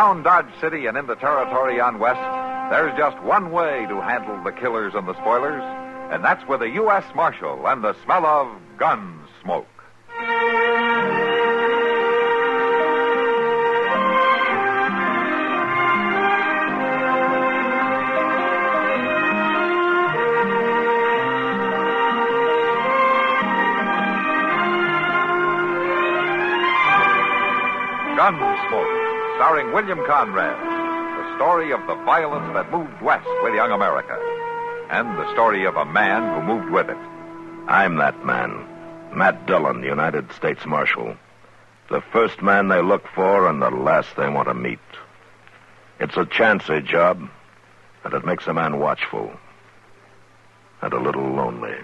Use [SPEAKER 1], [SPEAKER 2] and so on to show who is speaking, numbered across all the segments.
[SPEAKER 1] Around Dodge City and in the territory on West, there's just one way to handle the killers and the spoilers, and that's with a U.S. Marshal and the smell of gun smoke. Gunsmoke, starring William Conrad. The story of the violence that moved west with young America. And the story of a man who moved with it.
[SPEAKER 2] I'm that man. Matt Dillon, United States Marshal. The first man they look for and the last they want to meet. It's a chancy job, and it makes a man watchful. And a little lonely.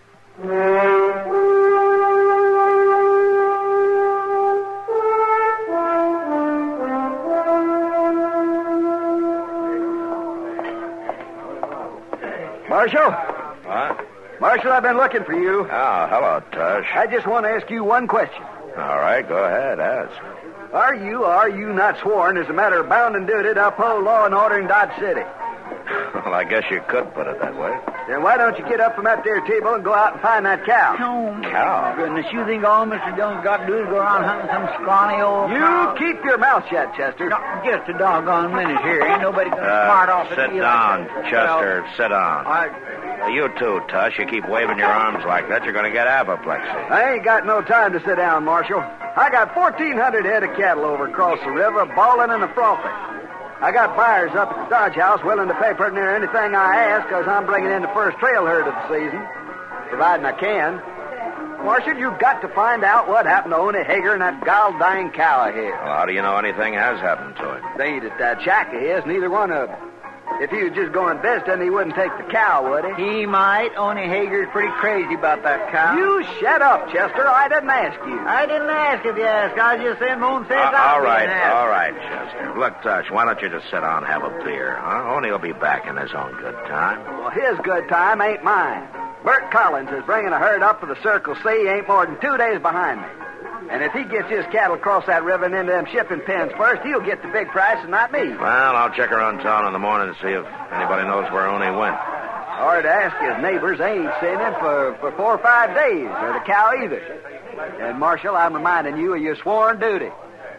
[SPEAKER 3] Marshal?
[SPEAKER 2] What?
[SPEAKER 3] Marshal, I've been looking for you.
[SPEAKER 2] Oh, hello, Tush.
[SPEAKER 3] I just want to ask you one question.
[SPEAKER 2] All right, go ahead, ask.
[SPEAKER 3] Are you not sworn as a matter of bounden duty to uphold law and order in Dodge City?
[SPEAKER 2] Well, I guess you could put it that way.
[SPEAKER 3] Then why don't you get up from that there table and go out and find that cow?
[SPEAKER 4] Oh,
[SPEAKER 2] Cow?
[SPEAKER 4] goodness, you think all Mr. Dillon's got to do is go around hunting some scrawny old
[SPEAKER 3] You
[SPEAKER 4] cow?
[SPEAKER 3] keep your mouth shut, Chester.
[SPEAKER 4] No, just a doggone minute here. Ain't nobody going to smart off at
[SPEAKER 2] Sit
[SPEAKER 4] me
[SPEAKER 2] down,
[SPEAKER 4] like that.
[SPEAKER 2] Chester. Sit down.
[SPEAKER 3] I
[SPEAKER 2] You too, Tush. You keep waving your arms like that, you're going to get apoplexy.
[SPEAKER 3] ain't got no time to sit down, Marshal. I got 1,400 head of cattle over across the river, bawling and a frothing. I got buyers up at the Dodge House willing to pay pretty near anything I ask because I'm bringing in the first trail herd of the season, providing I can. Marshal, you've got to find out what happened to Oney Hager and that gall-dying cow of his.
[SPEAKER 2] Well, how do you know anything has happened to him?
[SPEAKER 3] They ain't at that shack of his, neither one of them. If he was just going visiting, he wouldn't take the cow, would he?
[SPEAKER 4] He might. Oney Hager's pretty crazy about that cow.
[SPEAKER 3] You shut up, Chester. I didn't ask you.
[SPEAKER 4] I didn't ask if you asked. I was just saying my own sense.
[SPEAKER 2] All right, Chester. Look, Tush, why don't you just sit down and have a beer, huh? Oney will be back in his own good time.
[SPEAKER 3] Well, his good time ain't mine. Bert Collins is bringing a herd up for the Circle C. He ain't more than 2 days behind me. And if he gets his cattle across that river and into them shipping pens first, he'll get the big price and not me.
[SPEAKER 2] Well, I'll check around town in the morning and see if anybody knows where Oney went.
[SPEAKER 3] Or to ask his neighbors, they ain't seen him for 4 or 5 days, or the cow either. And, Marshal, I'm reminding you of your sworn duty.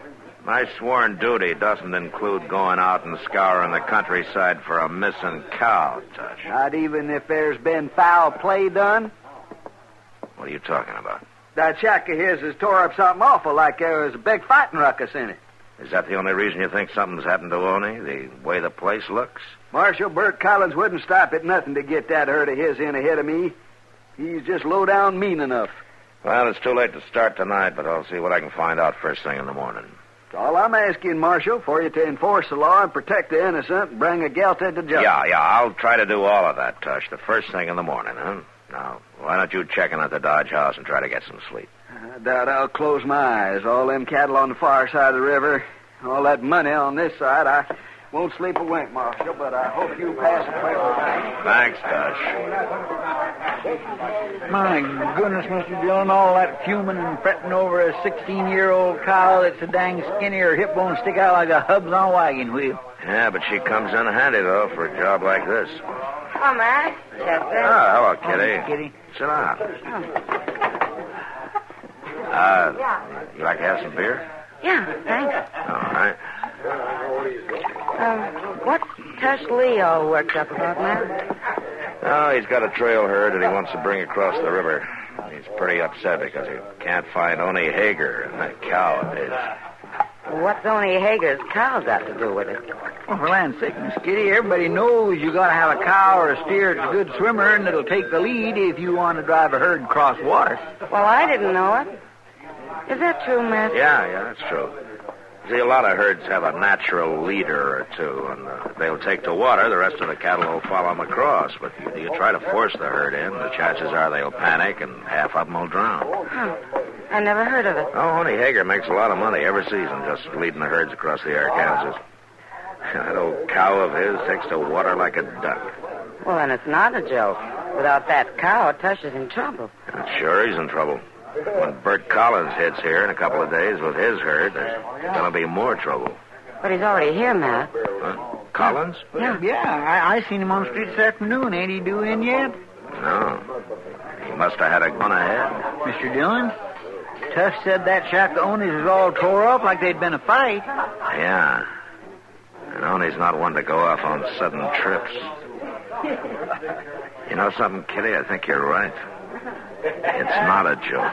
[SPEAKER 2] My sworn duty doesn't include going out and scouring the countryside for a missing cow, Tush.
[SPEAKER 3] Not even if there's been foul play done?
[SPEAKER 2] What are you talking about?
[SPEAKER 3] That shack of his has tore up something awful, like there was a big fighting ruckus in it.
[SPEAKER 2] Is that the only reason you think something's happened to Oney, the way the place looks?
[SPEAKER 3] Marshal, Bert Collins wouldn't stop at nothing to get that herd of his in ahead of me. He's just low down mean enough.
[SPEAKER 2] Well, it's too late to start tonight, but I'll see what I can find out first thing in the morning.
[SPEAKER 3] That's all I'm asking, Marshal, for you to enforce the law and protect the innocent and bring a guilty to justice.
[SPEAKER 2] Yeah, I'll try to do all of that, Tush, the first thing in the morning, huh? Now, why don't you check in at the Dodge House and try to get some sleep?
[SPEAKER 3] I doubt I'll close my eyes. All them cattle on the far side of the river, all that money on this side. I won't sleep a wink, Marshal, but I hope you pass it quickly.
[SPEAKER 2] Thanks, Tush.
[SPEAKER 4] My goodness, Mr. Dillon, all that fuming and fretting over a 16-year-old cow that's so dang skinny her hip bones stick out like a hubs on a wagon wheel.
[SPEAKER 2] Yeah, but she comes in handy, though, for a job like this.
[SPEAKER 5] Oh, Matt. Chester.
[SPEAKER 2] Oh, hello, Kitty.
[SPEAKER 4] Kitty.
[SPEAKER 2] Sit down. You like to have some beer?
[SPEAKER 5] Yeah, thanks.
[SPEAKER 2] All right.
[SPEAKER 5] What's Tush Lee all worked up about, Matt?
[SPEAKER 2] Oh, he's got a trail herd that he wants to bring across the river. He's pretty upset because he can't find Oney Hager and that cow of his.
[SPEAKER 5] What's Oney Hager's cow got to do with it?
[SPEAKER 4] Well, for land's sake, Miss Kitty, everybody knows you got to have a cow or a steer that's a good swimmer, and it'll take the lead if you want to drive a herd across water.
[SPEAKER 5] Well, I didn't know it. Is that true, Matt?
[SPEAKER 2] Yeah, that's true. See, a lot of herds have a natural leader or two, and if they'll take to water, the rest of the cattle will follow them across. But you try to force the herd in, the chances are they'll panic, and half of them will drown.
[SPEAKER 5] Huh. I never heard of it.
[SPEAKER 2] Oh, Oney Hager makes a lot of money every season just leading the herds across the Arkansas. That old cow of his takes to water like a duck.
[SPEAKER 5] Well, then it's not a joke. Without that cow, Tush is in trouble.
[SPEAKER 2] Sure, he's in trouble. When Bert Collins hits here in a couple of days with his herd, there's going to be more trouble.
[SPEAKER 5] But he's already here, Matt.
[SPEAKER 2] Collins?
[SPEAKER 4] Yeah, I seen him on the street this afternoon. Ain't he due in yet?
[SPEAKER 2] No. He must have had a gun ahead.
[SPEAKER 4] Mr. Dillon, Tuff said that shack of Owney's was all tore up like they'd been a fight.
[SPEAKER 2] Yeah. And Oney's not one to go off on sudden trips. You know something, Kitty? I think you're right. It's not a joke.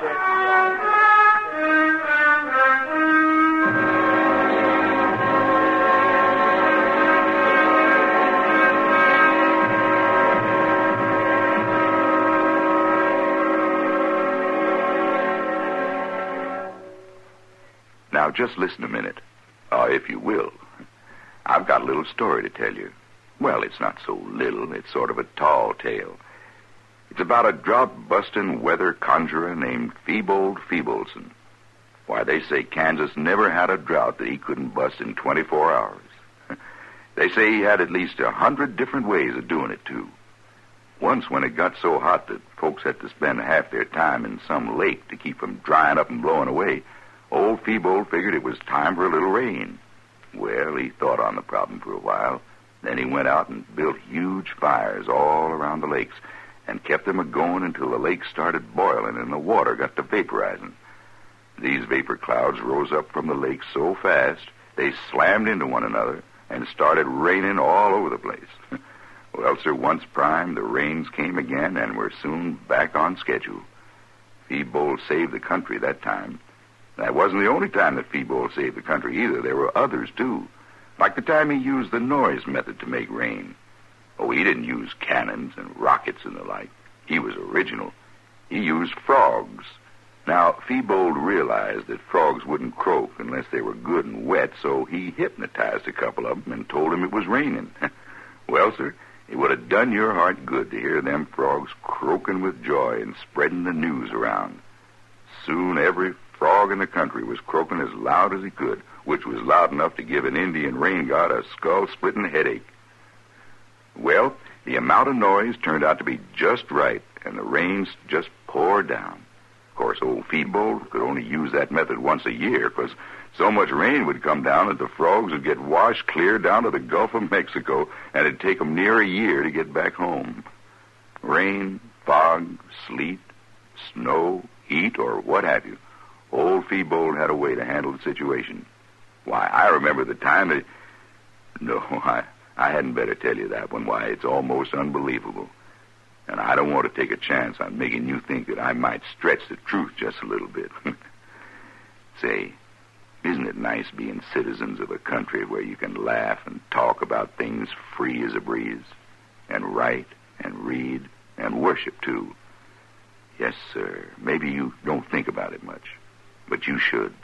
[SPEAKER 6] Now, just listen a minute, if you will. I've got a little story to tell you. Well, it's not so little. It's sort of a tall tale. It's about a drought-busting weather conjurer named Feebold Feebleson. Why, they say Kansas never had a drought that he couldn't bust in 24 hours. They say he had at least 100 different ways of doing it, too. Once, when it got so hot that folks had to spend half their time in some lake to keep from drying up and blowing away, old Feebold figured it was time for a little rain. Well, he thought on the problem for a while. Then he went out and built huge fires all around the lakes and kept them a-going until the lake started boiling and the water got to vaporizing. These vapor clouds rose up from the lake so fast they slammed into one another and started raining all over the place. Well, sir, once primed, the rains came again and were soon back on schedule. Feebold saved the country that time. That wasn't the only time that Feebold saved the country either. There were others, too. Like the time he used the noise method to make rain. Oh, he didn't use cannons and rockets and the like. He was original. He used frogs. Now, Feebold realized that frogs wouldn't croak unless they were good and wet, so he hypnotized a couple of them and told them it was raining. Well, sir, it would have done your heart good to hear them frogs croaking with joy and spreading the news around. Soon every frog in the country was croaking as loud as he could, which was loud enough to give an Indian rain god a skull-splitting headache. Well, the amount of noise turned out to be just right, and the rains just poured down. Of course, old Feebold could only use that method once a year, because so much rain would come down that the frogs would get washed clear down to the Gulf of Mexico, and it'd take them near a year to get back home. Rain, fog, sleet, snow, heat, or what have you, old Feebold had a way to handle the situation. Why, I remember the time that... No, I hadn't better tell you that one. Why, it's almost unbelievable. And I don't want to take a chance on making you think that I might stretch the truth just a little bit. Say, isn't it nice being citizens of a country where you can laugh and talk about things free as a breeze? And write and read and worship, too. Yes, sir. Maybe you don't think about it much, but you should.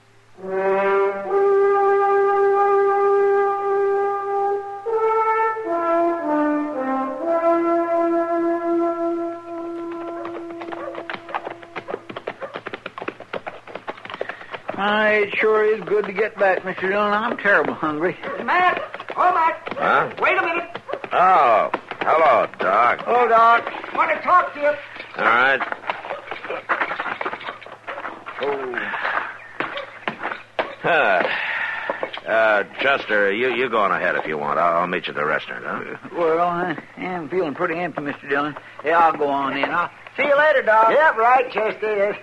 [SPEAKER 4] It sure is good to get back, Mr. Dillon. I'm terrible hungry.
[SPEAKER 3] Matt! Oh, Matt!
[SPEAKER 2] Huh?
[SPEAKER 3] Wait a minute.
[SPEAKER 2] Oh, hello, Doc.
[SPEAKER 4] Oh, Doc.
[SPEAKER 3] Want to talk to you.
[SPEAKER 2] All right. Chester, you go on ahead if you want. I'll meet you at the restaurant, huh?
[SPEAKER 4] Well, I am feeling pretty empty, Mr. Dillon. Yeah, I'll go on in. I'll see you later, Doc.
[SPEAKER 3] Yep, right, Chester.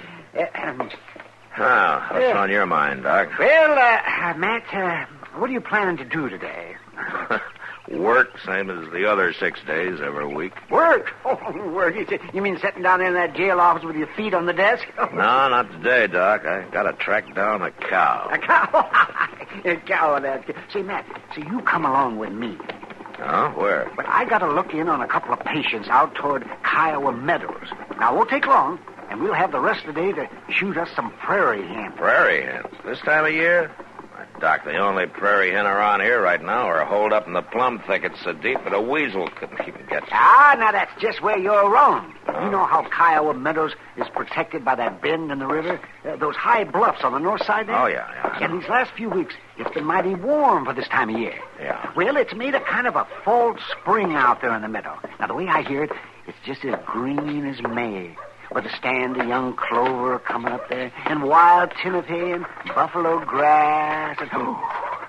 [SPEAKER 2] What's on your mind, Doc?
[SPEAKER 3] Well, Matt, what are you planning to do today?
[SPEAKER 2] Work, same as the other 6 days every week.
[SPEAKER 3] Work? Oh, work. You mean sitting down in that jail office with your feet on the desk?
[SPEAKER 2] No, not today, Doc. I gotta track down a cow.
[SPEAKER 3] A cow? A cow, that. See, Matt, you come along with me.
[SPEAKER 2] Oh, where?
[SPEAKER 3] But I gotta look in on a couple of patients out toward Kiowa Meadows. Now, it won't take long, and we'll have the rest of the day to shoot us some prairie hens.
[SPEAKER 2] Prairie hens? This time of year? Doc, the only prairie hen around here right now are holed up in the plum thickets so deep that a weasel couldn't even get you.
[SPEAKER 3] Now that's just where you're wrong. Oh. You know how Kiowa Meadows is protected by that bend in the river? Those high bluffs on the north side there?
[SPEAKER 2] Oh, yeah.
[SPEAKER 3] And these last few weeks, it's been mighty warm for this time of year.
[SPEAKER 2] Yeah.
[SPEAKER 3] Well, it's made a kind of a false spring out there in the meadow. Now, the way I hear it, it's just as green as May, with a stand of young clover coming up there, and wild timothy and buffalo grass. And,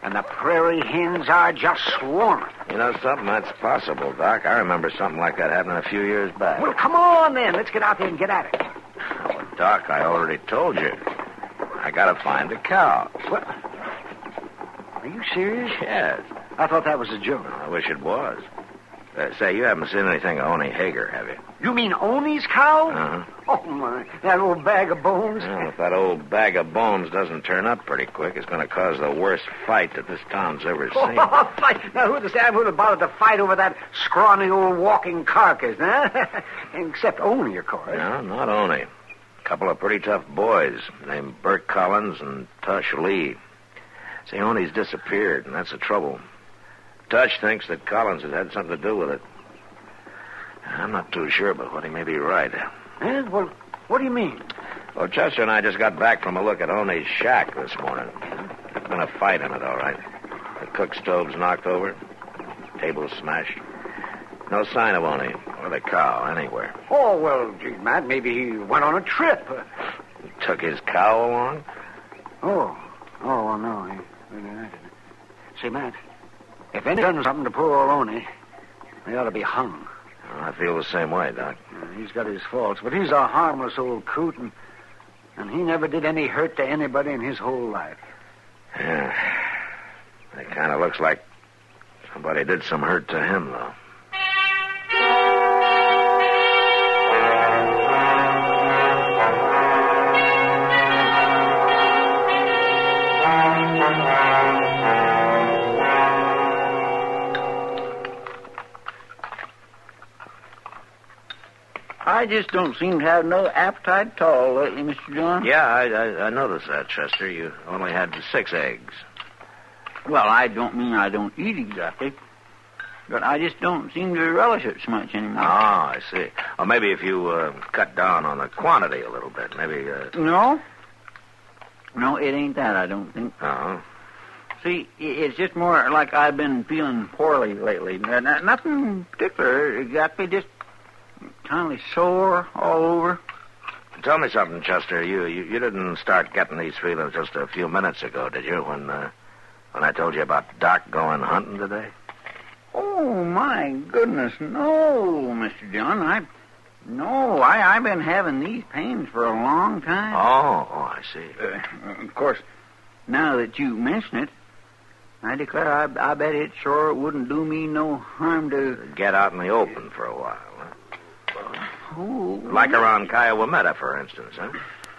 [SPEAKER 7] And the prairie hens are just swarming.
[SPEAKER 2] You know something? That's possible, Doc. I remember something like that happening a few years back.
[SPEAKER 7] Well, come on, then. Let's get out there and get at it.
[SPEAKER 2] Oh, Doc, I already told you. I gotta find a cow.
[SPEAKER 7] What? Are you serious?
[SPEAKER 2] Yes.
[SPEAKER 7] I thought that was a joke.
[SPEAKER 2] I wish it was. Say, you haven't seen anything of Oni Hager, have you?
[SPEAKER 7] You mean Oni's cow?
[SPEAKER 2] Uh-huh.
[SPEAKER 7] Oh, my. That old bag of bones?
[SPEAKER 2] Well, if that old bag of bones doesn't turn up pretty quick, it's going to cause the worst fight that this town's ever seen.
[SPEAKER 7] Oh, fight. Now, who'd have bothered to fight over that scrawny old walking carcass, huh? Except Oni, of course.
[SPEAKER 2] No, not Oni. A couple of pretty tough boys named Bert Collins and Tush Lee. See, Oni's disappeared, and that's the trouble. Tush thinks that Collins has had something to do with it. I'm not too sure, but what he may be right.
[SPEAKER 7] Eh? Well, what do you mean?
[SPEAKER 2] Well, Chester and I just got back from a look at Oni's shack this morning. There's been a fight in it, all right. The cook stove's knocked over. Table's smashed. No sign of Oni or the cow anywhere.
[SPEAKER 7] Oh, well, gee, Matt, maybe he went on a trip.
[SPEAKER 2] He took his cow along?
[SPEAKER 7] Oh, no. Say, Matt, if anyone's done something to poor old Oni, they ought to be hung.
[SPEAKER 2] Well, I feel the same way, Doc.
[SPEAKER 7] He's got his faults, but he's a harmless old coot, and he never did any hurt to anybody in his whole life.
[SPEAKER 2] Yeah. It kind of looks like somebody did some hurt to him, though.
[SPEAKER 4] I just don't seem to have no appetite at all lately, Mr. John.
[SPEAKER 2] Yeah, I noticed that, Chester. You only had 6 eggs.
[SPEAKER 4] Well, I don't mean I don't eat exactly, but I just don't seem to relish it so much anymore.
[SPEAKER 2] Oh, I see. Or maybe if you cut down on the quantity a little bit, maybe...
[SPEAKER 4] No, it ain't that, I don't think.
[SPEAKER 2] Oh.
[SPEAKER 4] See, it's just more like I've been feeling poorly lately. Nothing particular, exactly, just kind of sore all over.
[SPEAKER 2] Tell me something, Chester. You didn't start getting these feelings just a few minutes ago, did you, when I told you about Doc going hunting today?
[SPEAKER 4] Oh, my goodness, no, Mr. John. I've been having these pains for a long time.
[SPEAKER 2] Oh, I see.
[SPEAKER 4] Of course, now that you mention it, I declare I bet it sure wouldn't do me no harm to...
[SPEAKER 2] Get out in the open for a while, huh?
[SPEAKER 4] Oh.
[SPEAKER 2] Like around Kiowametta, for instance, huh?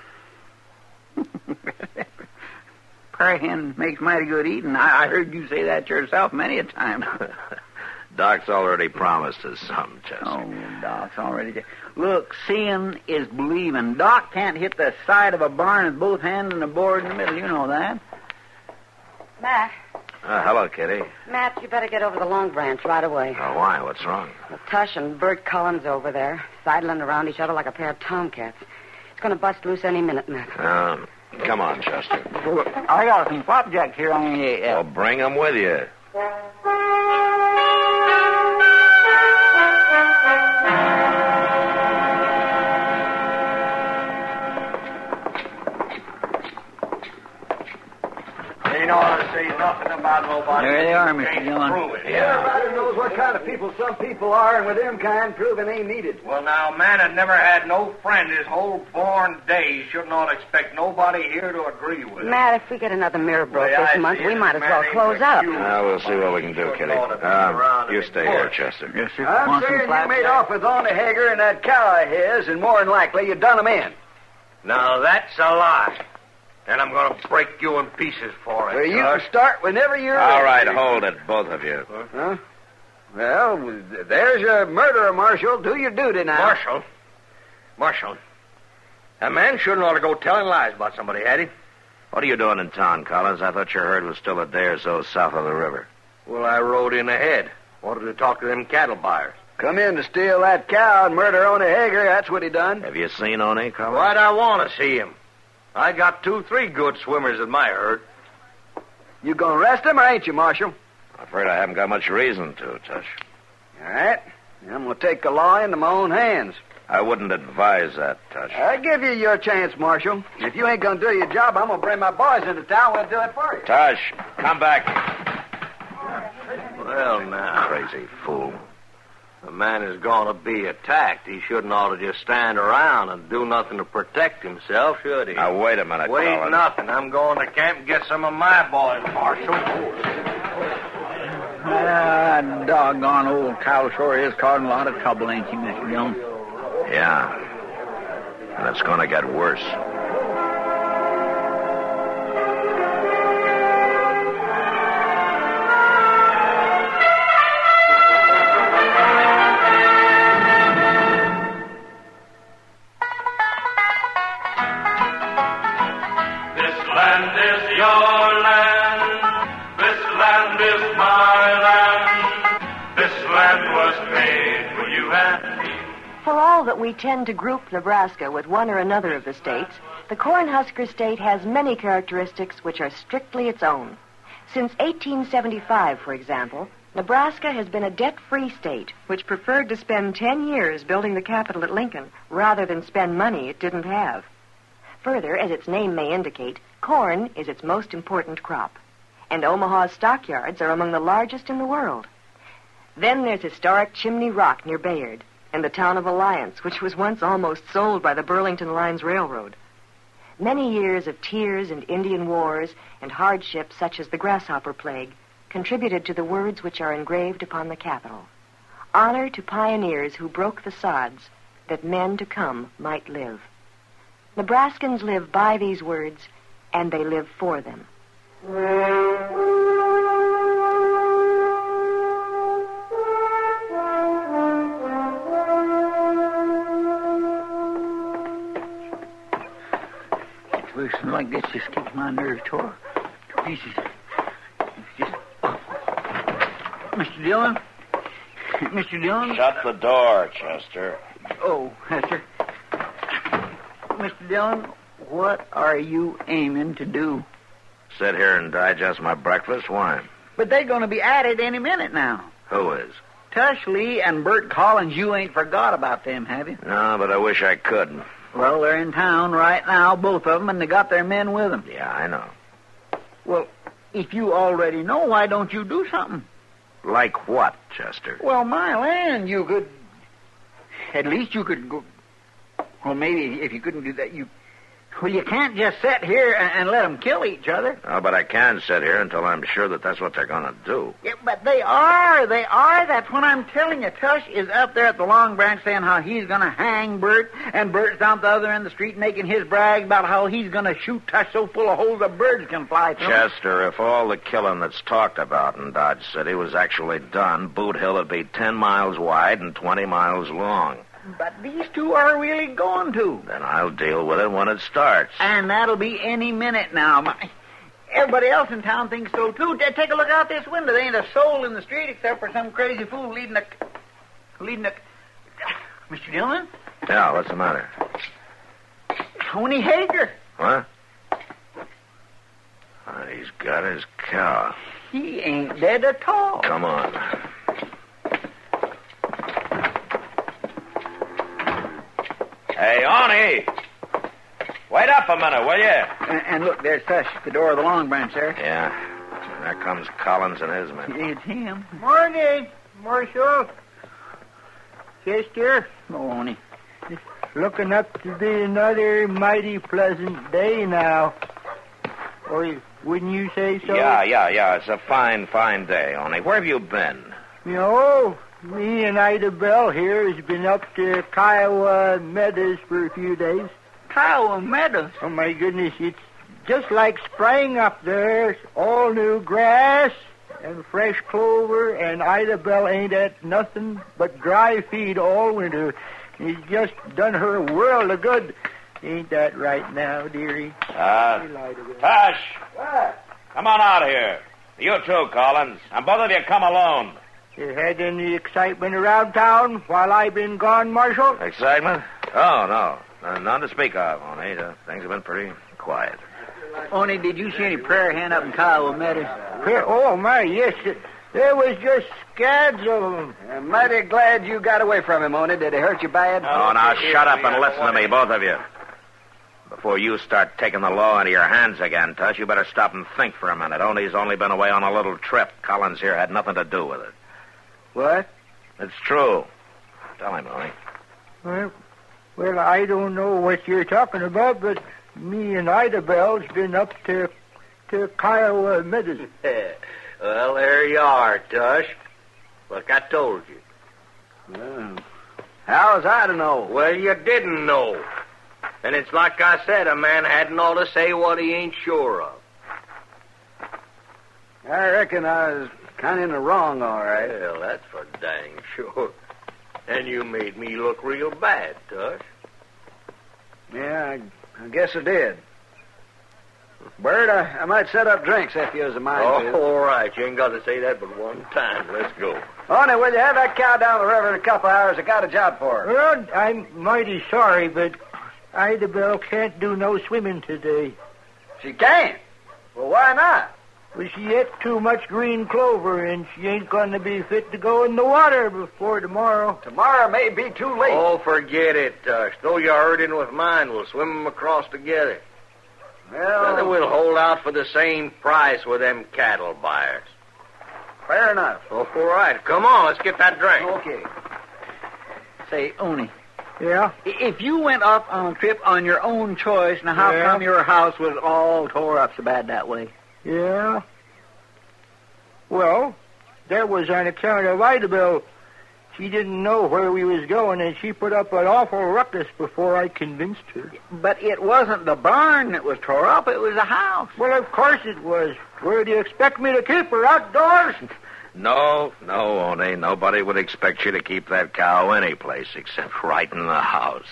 [SPEAKER 4] Prairie hen makes mighty good eating. I heard you say that yourself many a time.
[SPEAKER 2] Doc's already promised us something, Chester.
[SPEAKER 4] Oh, Doc's already... Look, seeing is believing. Doc can't hit the side of a barn with both hands and a board in the middle. You know that.
[SPEAKER 5] Matt.
[SPEAKER 2] Hello, Kitty.
[SPEAKER 5] Matt, you better get over the Long Branch right away.
[SPEAKER 2] Oh, why? What's wrong?
[SPEAKER 5] Well, Tush and Bert Collins over there, sidling around each other like a pair of tomcats. It's going to bust loose any minute, Matt.
[SPEAKER 2] Come on, Chester.
[SPEAKER 4] Look, I got some flapjacks here on the...
[SPEAKER 2] Well, bring them with you.
[SPEAKER 7] Ain't ought to say nothing about nobody.
[SPEAKER 4] There they are, Mr. Dillon.
[SPEAKER 3] Everybody knows what kind of people some people are, and with them kind, proving ain't needed.
[SPEAKER 8] Well, now, man had never had no friend his whole born days. Shouldn't ought to expect nobody here to agree with him.
[SPEAKER 5] Matt, if we get another mirror broke
[SPEAKER 8] Well, I
[SPEAKER 5] this month,
[SPEAKER 8] see
[SPEAKER 5] we
[SPEAKER 8] it.
[SPEAKER 5] might as well
[SPEAKER 8] Man
[SPEAKER 5] close
[SPEAKER 8] ain't
[SPEAKER 5] up.
[SPEAKER 8] you.
[SPEAKER 2] We'll see what we can do, Kitty. You stay here, Chester.
[SPEAKER 4] Yes, sir.
[SPEAKER 3] I'm
[SPEAKER 4] Want some
[SPEAKER 3] saying you made
[SPEAKER 4] flapjacks?
[SPEAKER 3] off with Oni Hager and that cow of his, and more than likely you done him in.
[SPEAKER 8] Now, that's a lie. And I'm going to break you in pieces for it.
[SPEAKER 3] Well, you can start whenever you're
[SPEAKER 2] All
[SPEAKER 3] ready.
[SPEAKER 2] right, hold it, both of you.
[SPEAKER 3] Huh? Well, there's your murderer, Marshal. Do your duty now.
[SPEAKER 8] Marshal. A man shouldn't ought to go telling lies about somebody, had he?
[SPEAKER 2] What are you doing in town, Collins? I thought your herd was still a day or so south of the river.
[SPEAKER 8] Well, I rode in ahead. Wanted to talk to them cattle buyers.
[SPEAKER 3] Come in to steal that cow and murder Oni Hager. That's what he done.
[SPEAKER 2] Have you seen Oni, Collins?
[SPEAKER 8] Why'd I want to see him? I got 2-3 good swimmers in my herd.
[SPEAKER 3] You gonna arrest him or ain't you, Marshal?
[SPEAKER 2] I'm afraid I haven't got much reason to, Tush.
[SPEAKER 3] All right. I'm gonna take the law into my own hands.
[SPEAKER 2] I wouldn't advise that, Tush.
[SPEAKER 3] I give you your chance, Marshal. If you ain't gonna do your job, I'm gonna bring my boys into town. We'll do it for you.
[SPEAKER 2] Tush, come back.
[SPEAKER 9] Well, now.
[SPEAKER 2] Crazy fool.
[SPEAKER 9] The man is going to be attacked. He shouldn't ought to just stand around and do nothing to protect himself, should he?
[SPEAKER 2] Now, wait a minute,
[SPEAKER 8] Wait
[SPEAKER 2] Collins.
[SPEAKER 8] nothing. I'm going to camp and get some of my boys, Marshal.
[SPEAKER 4] Doggone old cow sure is causing a lot of trouble, ain't he, Mr. Dillon?
[SPEAKER 2] Yeah. And it's going to get worse.
[SPEAKER 10] For all that we tend to group Nebraska with one or another of the states, the Cornhusker State has many characteristics which are strictly its own. Since 1875, for example, Nebraska has been a debt-free state which preferred to spend 10 years building the Capitol at Lincoln rather than spend money it didn't have. Further, as its name may indicate, corn is its most important crop, and Omaha's stockyards are among the largest in the world. Then there's historic Chimney Rock near Bayard, and the town of Alliance, which was once almost sold by the Burlington Lines Railroad. Many years of tears and Indian wars and hardships such as the grasshopper plague contributed to the words which are engraved upon the Capitol. Honor to pioneers who broke the sods that men to come might live. Nebraskans live by these words, and they live for them.
[SPEAKER 4] Situation like this just keeps my nerves tore to pieces. It's just... Mr. Dillon? Mr. Dillon?
[SPEAKER 2] Shut the door, Chester.
[SPEAKER 4] Oh, yes, sir. Mr. Dillon, what are you aiming to do?
[SPEAKER 2] Sit here and digest my breakfast? Why?
[SPEAKER 4] But they're going to be at it any minute now.
[SPEAKER 2] Who is?
[SPEAKER 4] Tush Lee and Bert Collins, you ain't forgot about them, have you?
[SPEAKER 2] No, but I wish I could.
[SPEAKER 4] Well, they're in town right now, both of them, and they got their men with them.
[SPEAKER 2] Yeah, I know.
[SPEAKER 4] Well, if you already know, why don't you do something?
[SPEAKER 2] Like what, Chester?
[SPEAKER 4] Well, my land, you could... At least you could go... Well, maybe if you couldn't do that, you... Well, you can't just sit here and let them kill each other.
[SPEAKER 2] Oh, but I can sit here until I'm sure that that's what they're going to do.
[SPEAKER 4] Yeah, but they are. They are. That's what I'm telling you. Tush is up there at the Long Branch saying how he's going to hang Bert, and Bert's down the other end of the street making his brag about how he's going to shoot Tush so full of holes that birds can fly through.
[SPEAKER 2] Chester, if all the killing that's talked about in Dodge City was actually done, Boot Hill would be 10 miles wide and 20 miles long.
[SPEAKER 4] But these two are really going to.
[SPEAKER 2] Then I'll deal with it when it starts.
[SPEAKER 4] And that'll be any minute now. Everybody else in town thinks so, too. Take a look out this window. There ain't a soul in the street except for some crazy fool leading a... Mr. Dillon?
[SPEAKER 2] Yeah, what's the matter?
[SPEAKER 4] Tony Hager.
[SPEAKER 2] What? Oh, he's got his cow.
[SPEAKER 4] He ain't dead at all.
[SPEAKER 2] Come on. Hey, Arnie! Wait up a minute, will you?
[SPEAKER 4] And look, there's Tush at the door of the Long Branch there.
[SPEAKER 2] Yeah. There comes Collins and his men.
[SPEAKER 4] It's him.
[SPEAKER 11] Morning, Marshal. Chester.
[SPEAKER 4] Morning.
[SPEAKER 11] It's looking up to be another mighty pleasant day now. Or wouldn't you say so?
[SPEAKER 2] Yeah. It's a fine day, Arnie. Where have you been?
[SPEAKER 11] You know, me and Ida Bell here has been up to Kiowa Meadows for a few days.
[SPEAKER 4] Kiowa Meadows?
[SPEAKER 11] Oh, my goodness, it's just like spring up there. All new grass and fresh clover, and Ida Bell ain't at nothing but dry feed all winter. It's just done her a world of good. Ain't that right now, dearie?
[SPEAKER 2] Tush!
[SPEAKER 11] What?
[SPEAKER 2] Come on out here. You too, Collins. And both of you come alone.
[SPEAKER 11] You had any excitement around town while I've been gone, Marshal?
[SPEAKER 2] Excitement? Oh, no. None to speak of, Oney. Things have been pretty quiet.
[SPEAKER 4] Oney, did you see any prayer hen up in Kiowa Meadows?
[SPEAKER 11] Oh, my, yes. There was just scads of them.
[SPEAKER 3] I'm mighty glad you got away from him, Oni. Did he hurt you bad?
[SPEAKER 2] Oh, now shut up and listen to me, both of you. Before you start taking the law into your hands again, Tush, you better stop and think for a minute. He's only been away on a little trip. Collins here had nothing to do with it.
[SPEAKER 3] What?
[SPEAKER 2] It's true. Tell him, Oni.
[SPEAKER 11] Well, I don't know what you're talking about, but me and Ida Bell's been up to Kiowa Meadows.
[SPEAKER 9] Well, there you are, Tush. Like I told you.
[SPEAKER 3] Well, how was I to know?
[SPEAKER 9] Well, you didn't know. And it's like I said, a man hadn't ought to say what he ain't sure of.
[SPEAKER 3] I reckon I was kind of in the wrong, all right.
[SPEAKER 9] Well, that's for dang sure. And you made me look real bad, Tush.
[SPEAKER 3] Yeah, I guess I did. Bert, I might set up drinks if you was a mind to.
[SPEAKER 9] All right. You ain't got to say that but one time. Let's go.
[SPEAKER 3] Oni, will you have that cow down the river in a couple hours? I got a job for her.
[SPEAKER 11] Well, I'm mighty sorry, but Ida Bell can't do no swimming today.
[SPEAKER 3] She can't? Well, why not?
[SPEAKER 11] Well, she ate too much green clover, and she ain't going to be fit to go in the water before tomorrow.
[SPEAKER 3] Tomorrow may be too late.
[SPEAKER 9] Oh, forget it, Tush. Throw your herd in with mine. We'll swim them across together.
[SPEAKER 3] Well,
[SPEAKER 9] we'll hold out for the same price with them cattle buyers.
[SPEAKER 3] Fair enough.
[SPEAKER 9] Oh, all right. Come on, let's get that drink.
[SPEAKER 3] Okay.
[SPEAKER 4] Say, Oni,
[SPEAKER 11] Yeah?
[SPEAKER 4] if you went off on a trip on your own choice, now how
[SPEAKER 11] Yeah.
[SPEAKER 4] come your house was all tore up so bad that way?
[SPEAKER 11] Yeah? Well, that was on account of Ida Bell. She didn't know where we was going, and she put up an awful ruckus before I convinced her.
[SPEAKER 4] But it wasn't the barn that was tore up, it was the house.
[SPEAKER 11] Well, of course it was. Where do you expect me to keep her, outdoors?
[SPEAKER 2] No, Oni. Nobody would expect you to keep that cow any place except right in the house.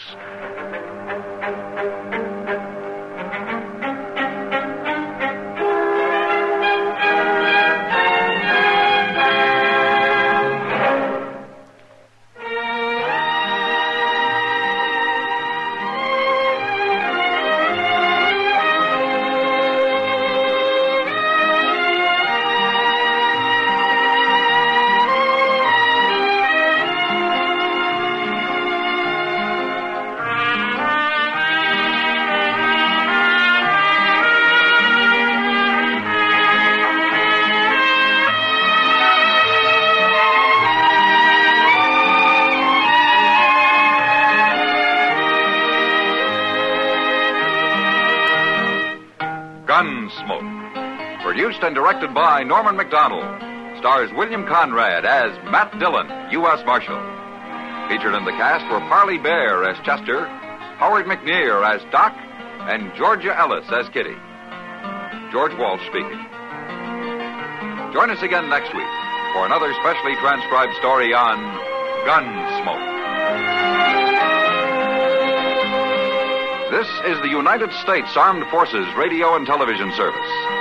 [SPEAKER 1] Gunsmoke. Produced and directed by Norman McDonald. Stars William Conrad as Matt Dillon, U.S. Marshal. Featured in the cast were Parley Bear as Chester, Howard McNear as Doc, and Georgia Ellis as Kitty. George Walsh speaking. Join us again next week for another specially transcribed story on Gunsmoke. This is the United States Armed Forces Radio and Television Service.